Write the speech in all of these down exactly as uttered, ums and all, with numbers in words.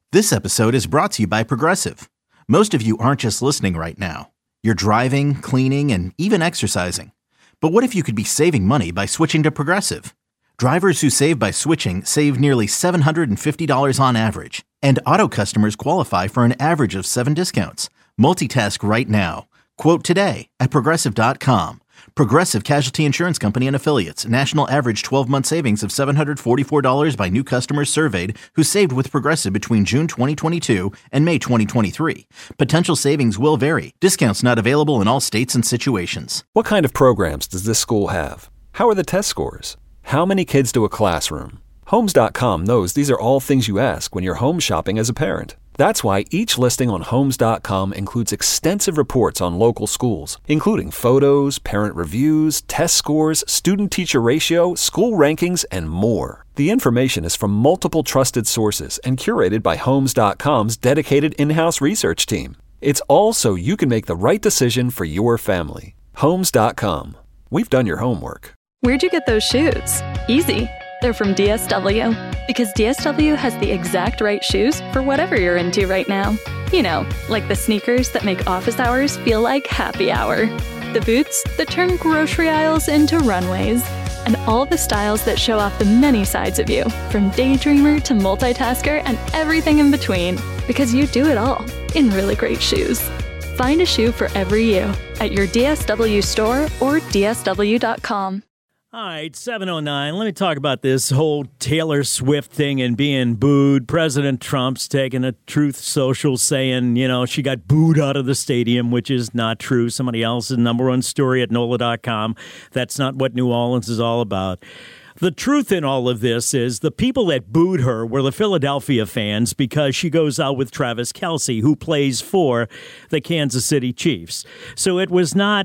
This episode is brought to you by Progressive. Most of you aren't just listening right now. You're driving, cleaning, and even exercising. But what if you could be saving money by switching to Progressive? Drivers who save by switching save nearly seven hundred fifty dollars on average. And auto customers qualify for an average of seven discounts. Multitask right now. Quote today at Progressive dot com. Progressive Casualty Insurance Company and Affiliates. National average twelve-month savings of seven hundred forty-four dollars by new customers surveyed who saved with Progressive between June twenty twenty-two and May twenty twenty-three. Potential savings will vary. Discounts not available in all states and situations. What kind of programs does this school have? How are the test scores? How many kids do a classroom? Homes dot com knows these are all things you ask when you're home shopping as a parent. That's why each listing on Homes dot com includes extensive reports on local schools, including photos, parent reviews, test scores, student-teacher ratio, school rankings, and more. The information is from multiple trusted sources and curated by Homes dot com's dedicated in-house research team. It's all so you can make the right decision for your family. Homes dot com. We've done your homework. Where'd you get those shoes? Easy. They're from D S W. Because D S W has the exact right shoes for whatever you're into right now. You know, like the sneakers that make office hours feel like happy hour. The boots that turn grocery aisles into runways. And all the styles that show off the many sides of you, from daydreamer to multitasker and everything in between. Because you do it all in really great shoes. Find a shoe for every you at your D S W store or D S W dot com. All right, seven oh nine. Let me talk about this whole Taylor Swift thing and being booed. President Trump's taking a Truth Social saying, you know, she got booed out of the stadium, which is not true. Somebody else's number one story at N O L A dot com. That's not what New Orleans is all about. The truth in all of this is the people that booed her were the Philadelphia fans because she goes out with Travis Kelce, who plays for the Kansas City Chiefs. So it was not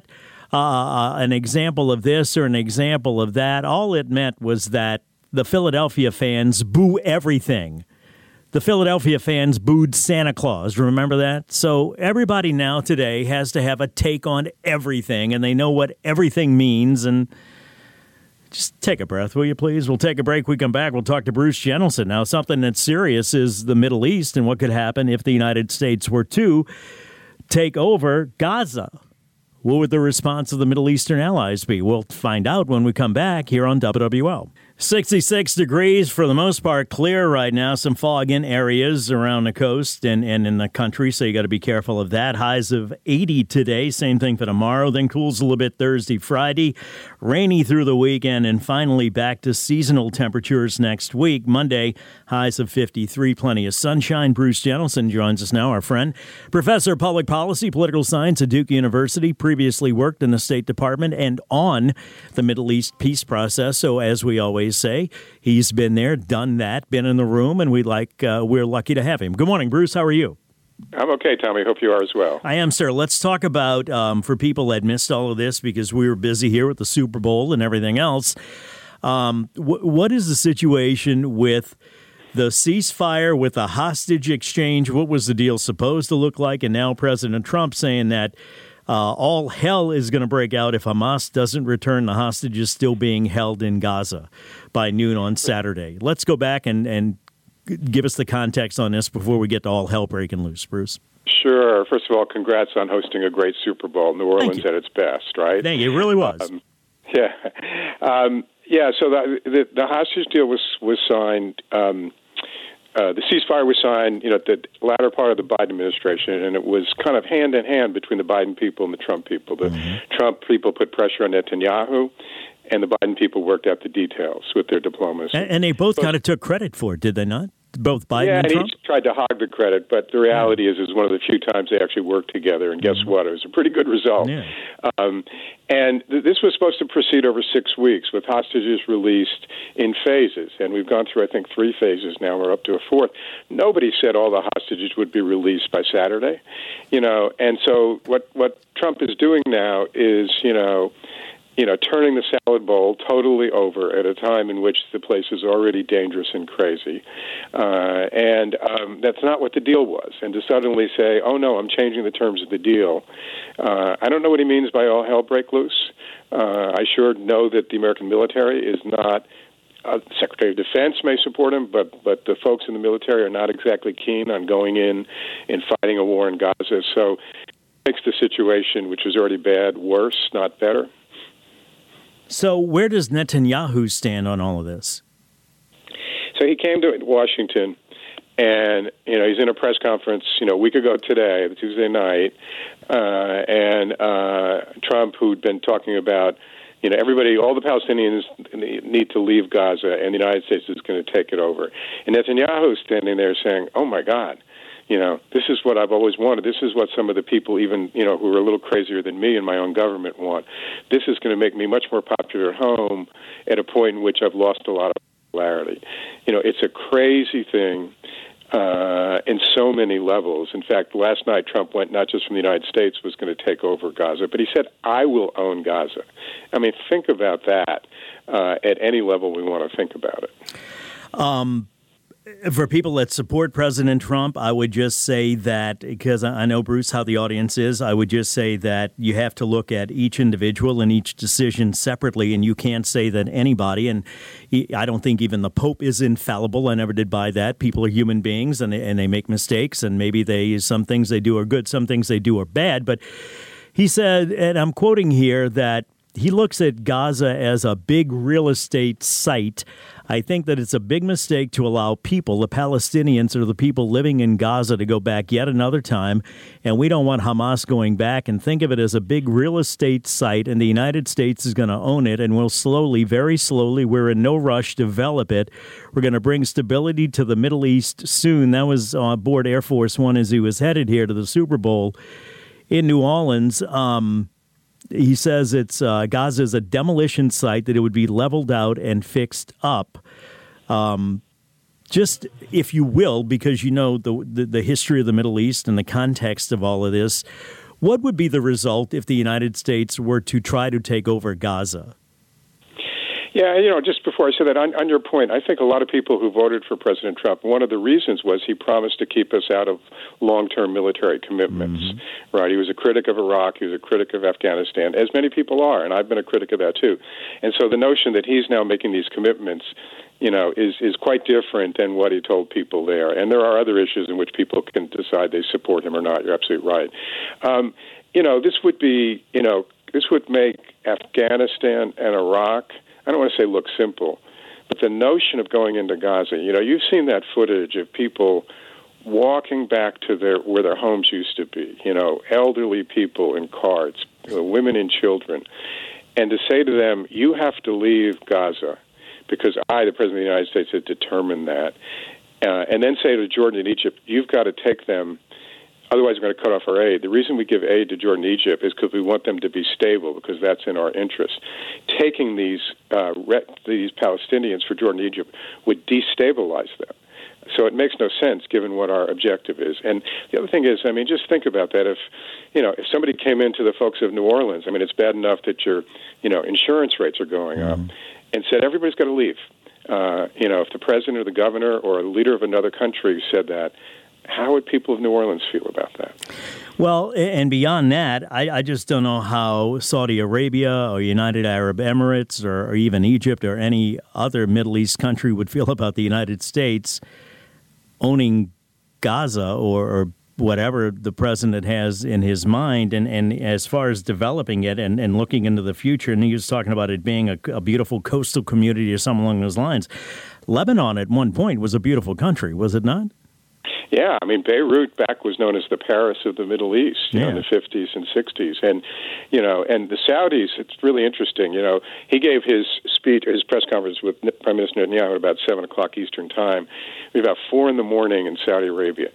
Uh, an example of this or an example of that. All it meant was that the Philadelphia fans boo everything. The Philadelphia fans booed Santa Claus. Remember that? So everybody now today has to have a take on everything, and they know what everything means. And just take a breath, will you please? We'll take a break. We come back. We'll talk to Bruce Jennelson. Now, something that's serious is the Middle East and what could happen if the United States were to take over Gaza. What would the response of the Middle Eastern allies be? We'll find out when we come back here on W W L. sixty-six degrees, for the most part, clear right now. Some fog in areas around the coast and, and in the country, so you got to be careful of that. Highs of eighty today, same thing for tomorrow. Then cools a little bit Thursday, Friday. Rainy through the weekend, and finally back to seasonal temperatures next week. Monday, highs of fifty-three, plenty of sunshine. Bruce Jennelson joins us now, our friend. Professor of Public Policy, Political Science at Duke University, previously worked in the State Department and on the Middle East peace process. So as we always say, he's been there, done that, been in the room, and we like uh, we're lucky to have him. Good morning, Bruce. How are you? I'm okay, Tommy. Hope you are as well. I am, sir. Let's talk about, um, for people that missed all of this because we were busy here with the Super Bowl and everything else, um, wh- what is the situation with the ceasefire, with the hostage exchange? What was the deal supposed to look like? And now President Trump saying that Uh, all hell is going to break out if Hamas doesn't return the hostages still being held in Gaza by noon on Saturday. Let's go back and, and give us the context on this before we get to all hell breaking loose, Bruce. Sure. First of all, congrats on hosting a great Super Bowl. New Orleans at its best, right? Thank you. It really was. Um, yeah. Um, yeah, so the, the, the hostage deal was, was signed um, Uh, the ceasefire was signed, you know, at the latter part of the Biden administration, and it was kind of hand in hand between the Biden people and the Trump people. The mm-hmm. Trump people put pressure on Netanyahu, and the Biden people worked out the details with their diplomacy. And, and they both kind of took credit for it, did they not? Both Biden yeah, and Trump? Yeah, each tried to hog the credit, but the reality yeah. is it's one of the few times they actually worked together, and guess mm-hmm. what? It was a pretty good result. Yeah. Um, and th- this was supposed to proceed over six weeks with hostages released in phases, and we've gone through, I think, three phases now. We're up to a fourth. Nobody said all the hostages would be released by Saturday, you know, and so what, what Trump is doing now is, you know, you know, turning the salad bowl totally over at a time in which the place is already dangerous and crazy. Uh, and um, that's not what the deal was. And to suddenly say, oh, no, I'm changing the terms of the deal, uh, I don't know what he means by all hell break loose. Uh, I sure know that the American military is not uh, Secretary of Defense may support him, but but the folks in the military are not exactly keen on going in and fighting a war in Gaza. So it makes the situation, which was already bad, worse, not better. So where does Netanyahu stand on all of this? So he came to Washington, and, you know, he's in a press conference, you know, a week ago today, Tuesday night, uh, and uh, Trump, who'd been talking about, you know, everybody, all the Palestinians need to leave Gaza, and the United States is going to take it over. And Netanyahu is standing there saying, oh, my God, you know, this is what I've always wanted. This is what some of the people, even, you know, who are a little crazier than me in my own government want. This is going to make me much more popular at home at a point in which I've lost a lot of popularity. You know, it's a crazy thing uh, in so many levels. In fact, last night Trump went not just from the United States, was going to take over Gaza, but he said, I will own Gaza. I mean, think about that uh, at any level we want to think about it. Um. For people that support President Trump, I would just say that, because I know, Bruce, how the audience is, I would just say that you have to look at each individual and each decision separately, and you can't say that anybody, and I don't think even the Pope is infallible. I never did buy that. People are human beings, and they, and they make mistakes, and maybe they some things they do are good, some things they do are bad. But he said, and I'm quoting here, that he looks at Gaza as a big real estate site. I think that it's a big mistake to allow people, the Palestinians or the people living in Gaza, to go back yet another time. And we don't want Hamas going back, and think of it as a big real estate site. And the United States is going to own it, and we'll slowly, very slowly, we're in no rush, develop it. We're going to bring stability to the Middle East soon. That was on board Air Force One as he was headed here to the Super Bowl in New Orleans. Um, He says it's uh, Gaza is a demolition site, that it would be leveled out and fixed up. Um, just, if you will, because you know the, the the history of the Middle East and the context of all of this, what would be the result if the United States were to try to take over Gaza? Yeah, you know, just before I say that, on, on your point, I think a lot of people who voted for President Trump, one of the reasons was he promised to keep us out of long-term military commitments, mm-hmm. right? He was a critic of Iraq. He was a critic of Afghanistan, as many people are, and I've been a critic of that too. And so the notion that he's now making these commitments, you know, is, is quite different than what he told people there. And there are other issues in which people can decide they support him or not. You're absolutely right. Um, you know, this would be, you know, this would make Afghanistan and Iraq, I don't want to say look simple, but the notion of going into Gaza, you know, you've seen that footage of people walking back to their where their homes used to be, you know, elderly people in carts, you know, women and children, and to say to them, you have to leave Gaza because I, the President of the United States, had determined that, uh, and then say to Jordan and Egypt, you've got to take them, otherwise we're going to cut off our aid. The reason we give aid to Jordan and Egypt is because we want them to be stable, because that's in our interest. Taking these uh, re- these Palestinians for Jordan and Egypt would destabilize them. So it makes no sense given what our objective is. And the other thing is, I mean, just think about that. If, you know, if somebody came into the folks of New Orleans, I mean, it's bad enough that your, you know, insurance rates are going up, mm-hmm. and said everybody's got to leave. Uh, you know, if the president or the governor or a leader of another country said that, how would people of New Orleans feel about that? Well, and beyond that, I, I just don't know how Saudi Arabia or United Arab Emirates or, or even Egypt or any other Middle East country would feel about the United States owning Gaza or, or whatever the president has in his mind. And, and as far as developing it and, and looking into the future, and he was talking about it being a, a beautiful coastal community or something along those lines. Lebanon at one point was a beautiful country, was it not? Yeah, I mean, Beirut back was known as the Paris of the Middle East, you yeah. know, in the fifties and sixties. And, you know, and the Saudis, it's really interesting. You know, he gave his speech, his press conference with Prime Minister Netanyahu at about seven o'clock Eastern time. It was about four in the morning in Saudi Arabia.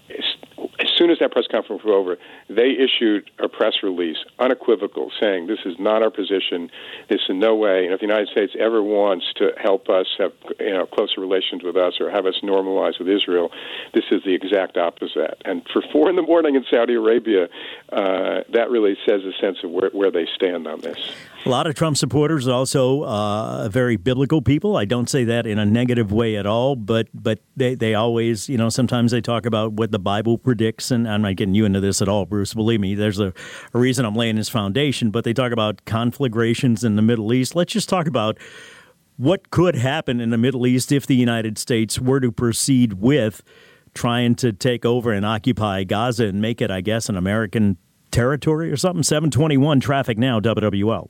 As soon as that press conference was over, they issued a press release, unequivocal, saying this is not our position. This in no way. And if the United States ever wants to help us have, you know, closer relations with us or have us normalize with Israel, this is the exact opposite. And for four in the morning in Saudi Arabia, uh, that really says a sense of where, where they stand on this. A lot of Trump supporters are also uh, very biblical people. I don't say that in a negative way at all, but but they, they always, you know, sometimes they talk about what the Bible predicts, and I'm not getting you into this at all, Bruce. Believe me, there's a, a reason I'm laying this foundation, but they talk about conflagrations in the Middle East. Let's just talk about what could happen in the Middle East if the United States were to proceed with trying to take over and occupy Gaza and make it, I guess, an American territory or something. seven twenty-one traffic now, W W L.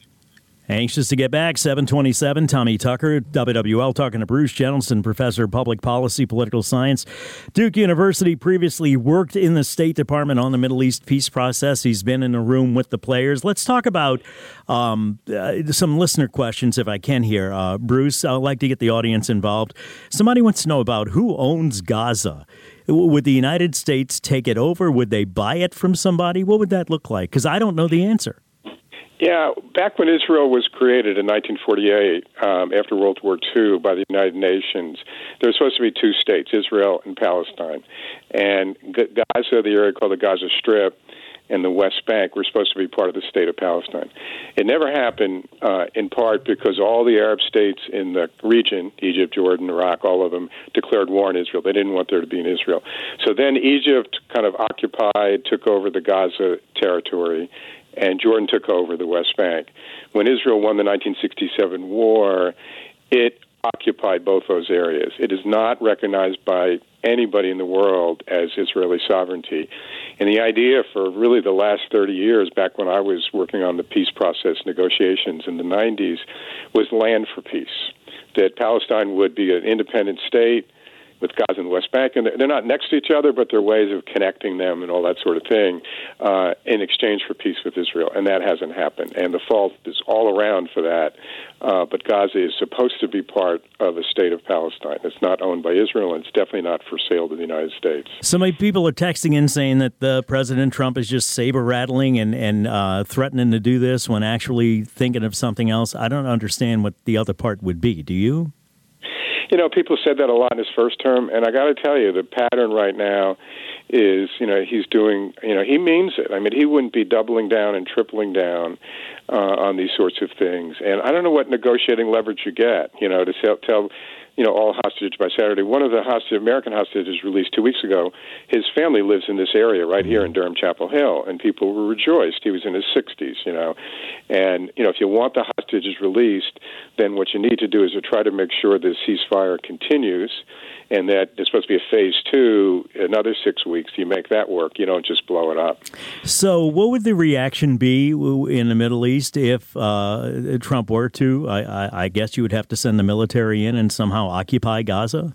Anxious to get back, seven twenty-seven, Tommy Tucker, W W L, talking to Bruce Jentleson, professor of public policy, political science. Duke University, previously worked in the State Department on the Middle East peace process. He's been in a room with the players. Let's talk about um, uh, some listener questions, if I can here. Uh, Bruce, I'd like to get the audience involved. Somebody wants to know about who owns Gaza. Would the United States take it over? Would they buy it from somebody? What would that look like? Because I don't know the answer. Yeah, back when Israel was created in nineteen forty-eight, um, after World War Two, by the United Nations, there were supposed to be two states, Israel and Palestine. And Gaza, the area called the Gaza Strip, and the West Bank were supposed to be part of the state of Palestine. It never happened, uh, in part because all the Arab states in the region, Egypt, Jordan, Iraq, all of them, declared war on Israel. They didn't want there to be an Israel. So then Egypt kind of occupied, took over the Gaza territory, and Jordan took over the West Bank. When Israel won the nineteen sixty-seven war, it occupied both those areas. It is not recognized by anybody in the world as Israeli sovereignty. And the idea for really the last thirty years, back when I was working on the peace process negotiations in the nineties, was land for peace, that Palestine would be an independent state with Gaza and the West Bank, and they're not next to each other, but there are ways of connecting them and all that sort of thing uh, in exchange for peace with Israel, and that hasn't happened. And the fault is all around for that, uh, but Gaza is supposed to be part of a state of Palestine. It's not owned by Israel, and it's definitely not for sale to the United States. So many people are texting in saying that the President Trump is just saber-rattling and, and uh, threatening to do this when actually thinking of something else. I don't understand what the other part would be. Do you? You know, people said that a lot in his first term, and I got to tell you, the pattern right now is, you know, he's doing, you know, he means it. I mean, he wouldn't be doubling down and tripling down uh, on these sorts of things. And I don't know what negotiating leverage you get, you know, to tell, tell you know, all hostages by Saturday. One of the hostage, American hostages released two weeks ago, his family lives in this area right here in Durham Chapel Hill, and people were rejoiced. He was in his sixties, you know. And, you know, if you want the hostages released, then what you need to do is to try to make sure the ceasefire continues, and that there's supposed to be a phase two, another six weeks. You make that work. You don't just blow it up. So what would the reaction be in the Middle East if uh, Trump were to? I, I, I guess you would have to send the military in and somehow occupy Gaza?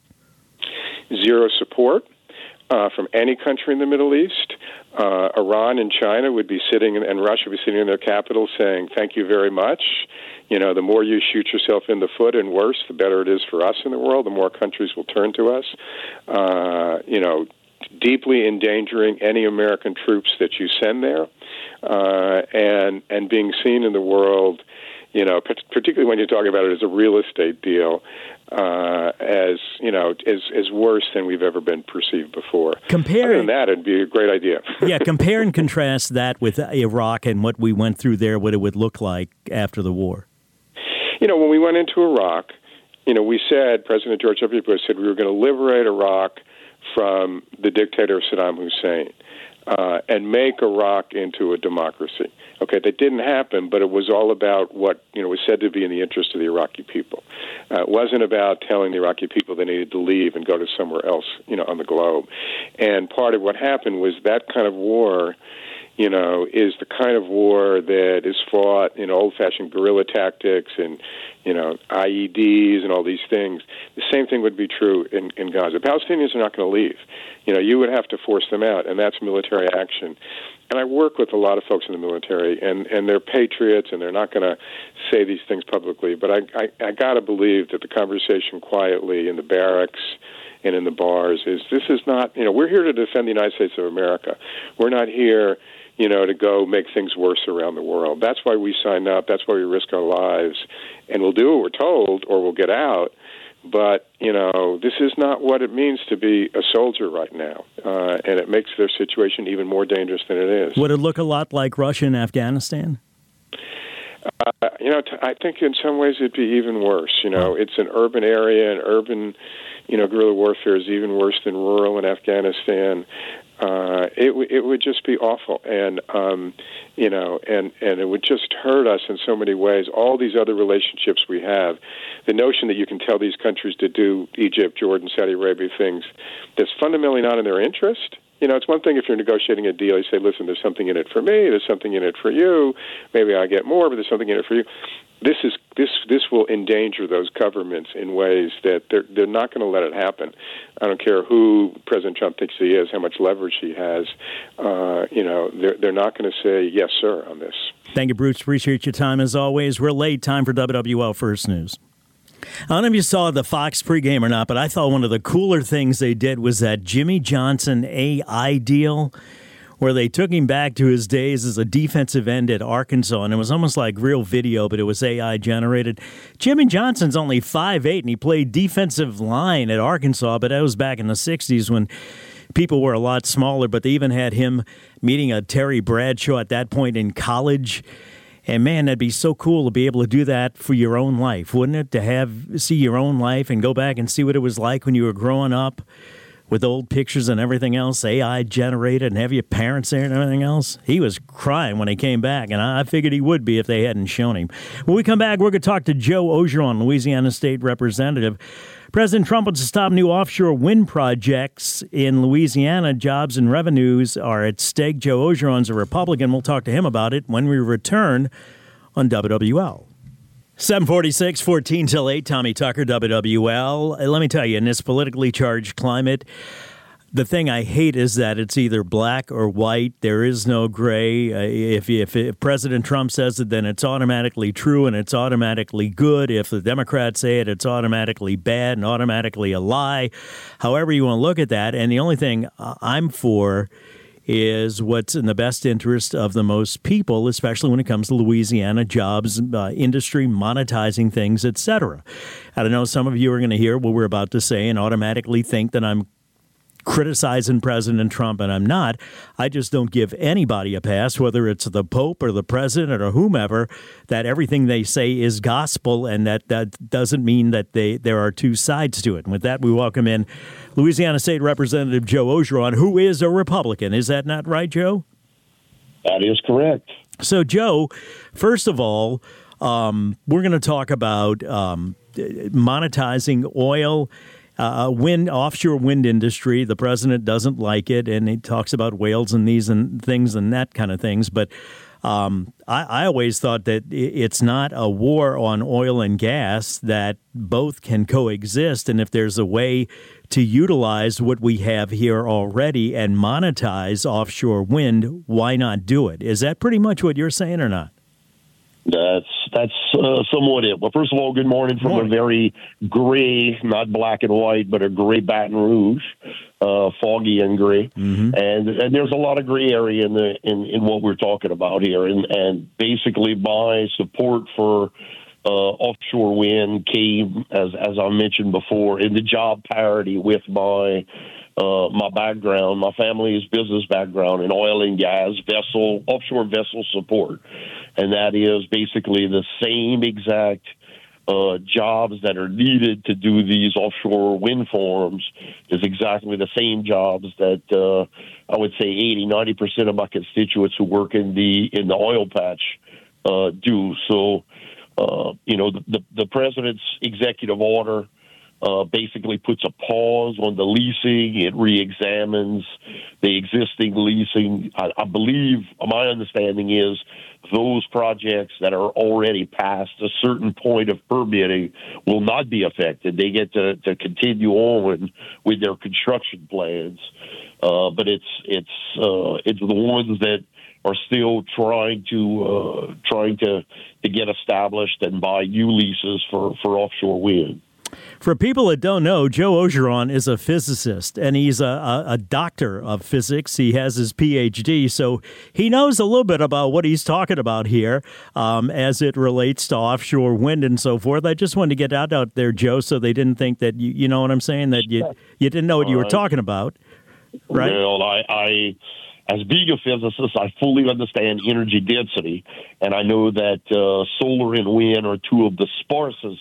Zero support uh, from any country in the Middle East. Uh, Iran and China would be sitting, and Russia would be sitting in their capitals saying, thank you very much. You know, the more you shoot yourself in the foot and worse, the better it is for us in the world. The more countries will turn to us. Uh, you know, deeply endangering any American troops that you send there, uh, and and being seen in the world, you know, particularly when you talk about it as a real estate deal, uh, as, you know, as, as worse than we've ever been perceived before. Compare, Other than that, it'd be a great idea. Yeah, compare and contrast that with Iraq and what we went through there, what it would look like after the war. You know, when we went into Iraq, you know, we said, President George W. Bush said we were going to liberate Iraq from the dictator Saddam Hussein uh, and make Iraq into a democracy. Okay, that didn't happen, but it was all about what, you know, was said to be in the interest of the Iraqi people. Uh, it wasn't about telling the Iraqi people they needed to leave and go to somewhere else, you know, on the globe. And part of what happened was that kind of war, you know, is the kind of war that is fought in old-fashioned guerrilla tactics and, you know, I E Ds and all these things. The same thing would be true in, in Gaza. Palestinians are not going to leave. You know, you would have to force them out, and that's military action. And I work with a lot of folks in the military, and, and they're patriots, and they're not going to say these things publicly. But I, I, I got to believe that the conversation quietly in the barracks and in the bars is this is not, you know, we're here to defend the United States of America. We're not here, you know, to go make things worse around the world. That's why we sign up. That's why we risk our lives. And we'll do what we're told or we'll get out. But, you know, this is not what it means to be a soldier right now. Uh, and it makes their situation even more dangerous than it is. Would it look a lot like Russia and Afghanistan? Uh, you know, t- I think in some ways it'd be even worse. You know, it's an urban area, and urban, you know, guerrilla warfare is even worse than rural in Afghanistan. uh, it w- it would just be awful, and um, you know, and and it would just hurt us in so many ways. All these other relationships we have, the notion that you can tell these countries to do Egypt, Jordan, Saudi Arabia things that's fundamentally not in their interest. You know, it's one thing if you're negotiating a deal, you say, listen, there's something in it for me, there's something in it for you, maybe I get more, but there's something in it for you. This is this this will endanger those governments in ways that they're they're not going to let it happen. I don't care who President Trump thinks he is, how much leverage he has. Uh, you know, they're they're not going to say yes, sir, on this. Thank you, Bruce. Appreciate your time as always. We're late. Time for W W L First News. I don't know if you saw the Fox pregame or not, but I thought one of the cooler things they did was that Jimmy Johnson A I deal, where they took him back to his days as a defensive end at Arkansas, and it was almost like real video, but it was A I generated. Jimmy Johnson's only five eight, and he played defensive line at Arkansas, but that was back in the sixties when people were a lot smaller, but they even had him meeting a Terry Bradshaw at that point in college. And, man, that'd be so cool to be able to do that for your own life, wouldn't it? To have see your own life and go back and see what it was like when you were growing up with old pictures and everything else, A I generated, and have your parents there and everything else. He was crying when he came back, and I figured he would be if they hadn't shown him. When we come back, we're going to talk to Joe Orgeron, Louisiana State Representative. President Trump wants to stop new offshore wind projects in Louisiana. Jobs and revenues are at stake. Joe Orgeron's a Republican. We'll talk to him about it when we return on W W L. seven forty-six, fourteen till eight, Tommy Tucker, W W L. Let me tell you, in this politically charged climate, the thing I hate is that it's either black or white. There is no gray. Uh, if, if, if President Trump says it, then it's automatically true and it's automatically good. If the Democrats say it, it's automatically bad and automatically a lie. However you want to look at that. And the only thing I'm for is what's in the best interest of the most people, especially when it comes to Louisiana jobs, uh, industry, monetizing things, et cetera. I don't know, some of you are going to hear what we're about to say and automatically think that I'm criticizing President Trump, and I'm not. I just don't give anybody a pass, whether it's the Pope or the President or whomever, that everything they say is gospel, and that, that doesn't mean that they there are two sides to it. And with that, we welcome in Louisiana State Representative Joe Orgeron, who is a Republican. Is that not right, Joe? That is correct. So, Joe, first of all, um, we're going to talk about um, monetizing oil. Uh, wind, offshore wind industry. The president doesn't like it, and he talks about whales and these and things and that kind of things. But um, I, I always thought that it's not a war on oil and gas, that both can coexist. And if there's a way to utilize what we have here already and monetize offshore wind, why not do it? Is that pretty much what you're saying or not? That's that's uh, somewhat it. Well, first of all, good morning from morning. A very gray, not black and white, but a gray Baton Rouge, uh, foggy and gray. Mm-hmm. And and there's a lot of gray area in the in, in what we're talking about here. And and basically, my support for uh, offshore wind came, as as I mentioned before, in the job parity with my. Uh, my background, my family's business background in oil and gas, vessel, offshore vessel support. And that is basically the same exact uh, jobs that are needed to do these offshore wind farms is exactly the same jobs that uh, I would say eighty, ninety percent of my constituents who work in the in the oil patch uh, do. So, uh, you know, the, the, the president's executive order Uh, basically puts a pause on the leasing. It reexamines the existing leasing. I, I believe, my understanding is, those projects that are already past a certain point of permitting will not be affected. They get to, to continue on with their construction plans. Uh, but it's it's uh, it's the ones that are still trying to uh, trying to to get established and buy new leases for, for offshore wind. For people that don't know, Joe Orgeron is a physicist, and he's a, a, a doctor of physics. He has his P H D, so he knows a little bit about what he's talking about here um, as it relates to offshore wind and so forth. I just wanted to get out out there, Joe, so they didn't think that, you, you know what I'm saying, that you you didn't know what you were talking about, right? Well, I... I... As being a physicist, I fully understand energy density, and I know that uh, solar and wind are two of the sparsest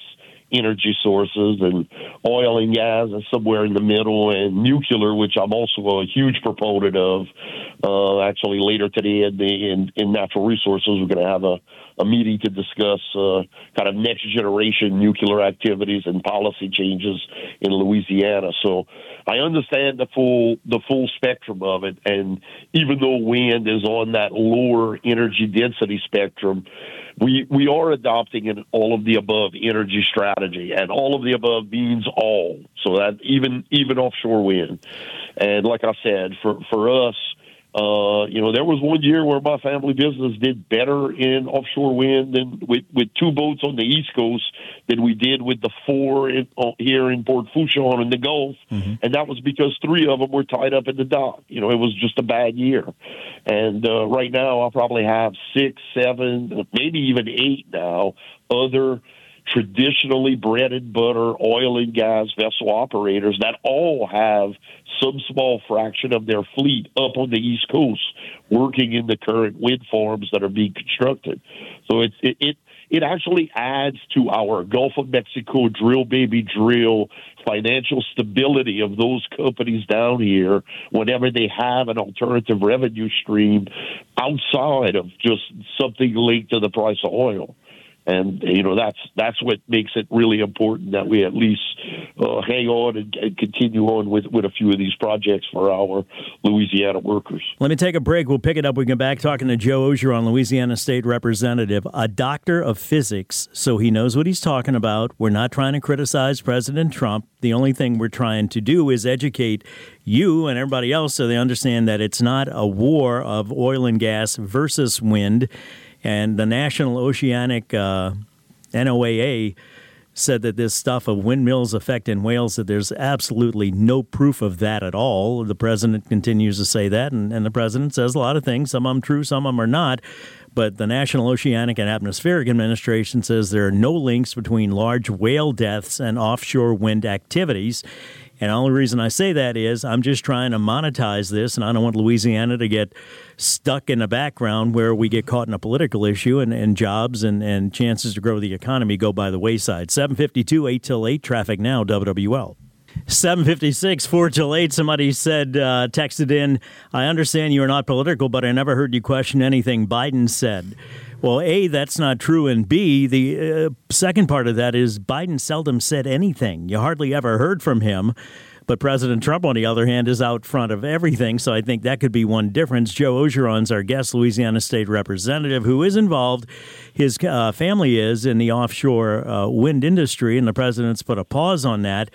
energy sources, and oil and gas is somewhere in the middle, and nuclear, which I'm also a huge proponent of. Uh, actually, later today in, the, in, in natural resources, we're going to have a, a meeting to discuss uh, kind of next generation nuclear activities and policy changes in Louisiana. So I understand the full the full spectrum of it, and even though wind is on that lower energy density spectrum, we we are adopting an all of the above energy strategy, and all of the above means all. So that even even offshore wind, and like I said, for for us. Uh, you know, there was one year where my family business did better in offshore wind than with, with two boats on the East Coast than we did with the four in, uh, here in Port Fourchon in the Gulf. Mm-hmm. And that was because three of them were tied up in the dock. You know, it was just a bad year. And uh, right now I'll probably have six, seven, maybe even eight now other traditionally bread and butter oil and gas vessel operators that all have some small fraction of their fleet up on the East Coast working in the current wind farms that are being constructed. So it it it, it actually adds to our Gulf of Mexico drill baby drill financial stability of those companies down here whenever they have an alternative revenue stream outside of just something linked to the price of oil. And, you know, that's that's what makes it really important that we at least uh, hang on and, and continue on with, with a few of these projects for our Louisiana workers. Let me take a break. We'll pick it up. We get back talking to Joe Orgeron, Louisiana State Representative, a doctor of physics, so he knows what he's talking about. We're not trying to criticize President Trump. The only thing we're trying to do is educate you and everybody else so they understand that it's not a war of oil and gas versus wind. And the National Oceanic uh, N O A A said that this stuff of windmills affecting whales, that there's absolutely no proof of that at all. The president continues to say that, and, and the president says a lot of things. Some of them true, some of them are not. But the National Oceanic and Atmospheric Administration says there are no links between large whale deaths and offshore wind activities. And the only reason I say that is I'm just trying to monetize this, and I don't want Louisiana to get stuck in the background where we get caught in a political issue and, and jobs and, and chances to grow the economy go by the wayside. seven fifty-two, eight till eight, traffic now, W W L. seven fifty-six, four till eight, somebody said, uh, texted in, I understand you are not political, but I never heard you question anything Biden said. Well, A, that's not true, and B, the uh, second part of that is Biden seldom said anything. You hardly ever heard from him. But President Trump, on the other hand, is out front of everything, so I think that could be one difference. Joe Orgeron's our guest, Louisiana State Representative, who is involved. His uh, family is in the offshore uh, wind industry, and the president's put a pause on that.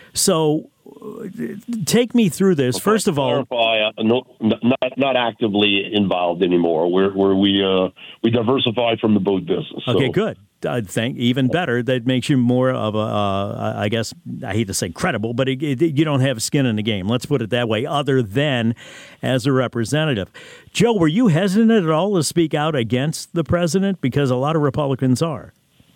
So take me through this. Well, First of all, clarify, uh, no, not not actively involved anymore. We're, we're, we uh, we diversify from the boat business. So. Okay, good. I think even better. That makes you more of a, uh, I guess, I hate to say credible, but it, it, you don't have skin in the game. Let's put it that way, other than as a representative. Joe, were you hesitant at all to speak out against the president? Because a lot of Republicans are.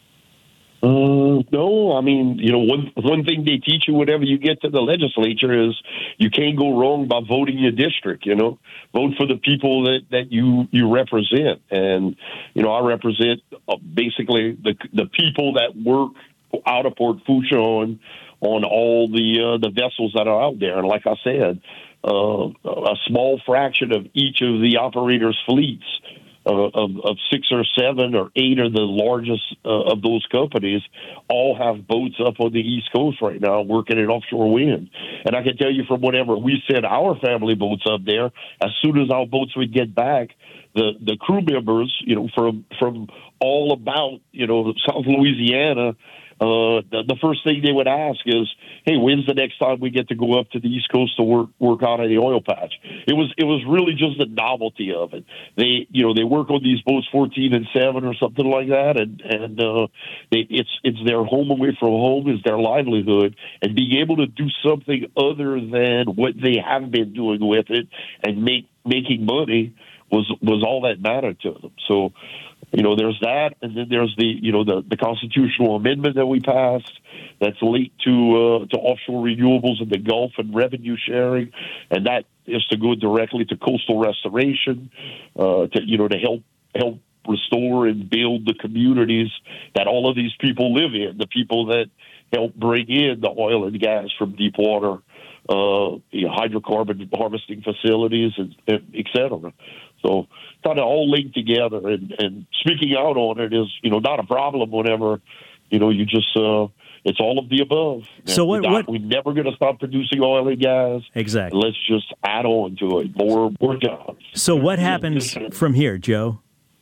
Uh, no, I mean, you know, one one thing they teach you whenever you get to the legislature is you can't go wrong by voting your district, you know. Vote for the people that, that you, you represent. And, you know, I represent uh, basically the the people that work out of Port Fourchon on all the, uh, the vessels that are out there. And like I said, uh, a small fraction of each of the operators' fleets Uh, of, of six or seven or eight of the largest uh, of those companies all have boats up on the East Coast right now working in offshore wind. And I can tell you from whenever we sent our family boats up there, as soon as our boats would get back, the, the crew members, you know, from from all about, you know, South Louisiana, Uh, the, the first thing they would ask is, "Hey, when's the next time we get to go up to the East Coast to work work out of the oil patch?" It was it was really just the novelty of it. They you know they work on these boats fourteen and seven or something like that, and and uh, they, it's it's their home away from home, is their livelihood, and being able to do something other than what they have been doing with it and make making money was was all that mattered to them. So. You know, there's that, and then there's the, you know, the, the constitutional amendment that we passed that's linked to uh, to offshore renewables in the Gulf and revenue sharing, and that is to go directly to coastal restoration, uh, to you know, to help help restore and build the communities that all of these people live in, the people that help bring in the oil and gas from deep water, uh, you know, hydrocarbon harvesting facilities, and, and et cetera. So kind of all linked together, and, and speaking out on it is, you know, not a problem whenever, you know, you just, uh, it's all of the above. So what, what? We're never going to stop producing oil and gas. Exactly. Let's just add on to it. More, more jobs. So what happens from here, Joe?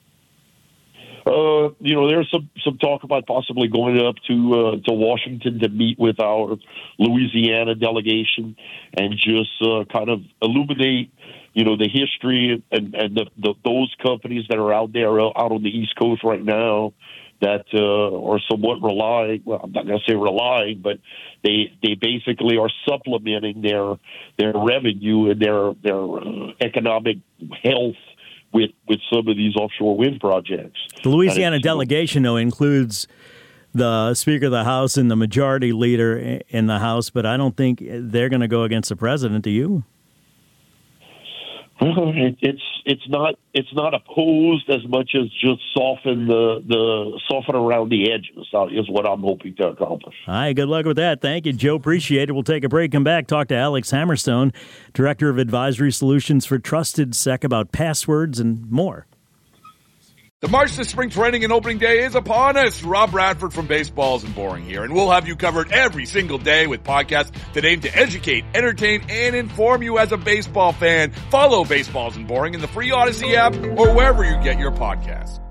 Uh, you know, there's some, some talk about possibly going up to uh, to Washington to meet with our Louisiana delegation and just uh, kind of illuminate, you know, the history and, and the, the, those companies that are out there, out on the East Coast right now that uh, are somewhat relying, well, I'm not going to say relying, but they they basically are supplementing their their revenue and their, their uh, economic health with with some of these offshore wind projects. The Louisiana delegation, though, includes the Speaker of the House and the Majority Leader in the House, but I don't think they're going to go against the President, do you? Well, it, it's it's not it's not opposed as much as just soften the the soften around the edges is what I'm hoping to accomplish. All right, good luck with that. Thank you, Joe. Appreciate it. We'll take a break, come back, talk to Alex Hammerstone, Director of Advisory Solutions for Trusted Sec, about passwords and more. The march to spring training and opening day is upon us. Rob Bradford from Baseballs and Boring here, and we'll have you covered every single day with podcasts that aim to educate, entertain, and inform you as a baseball fan. Follow Baseballs and Boring in the free Odyssey app or wherever you get your podcasts.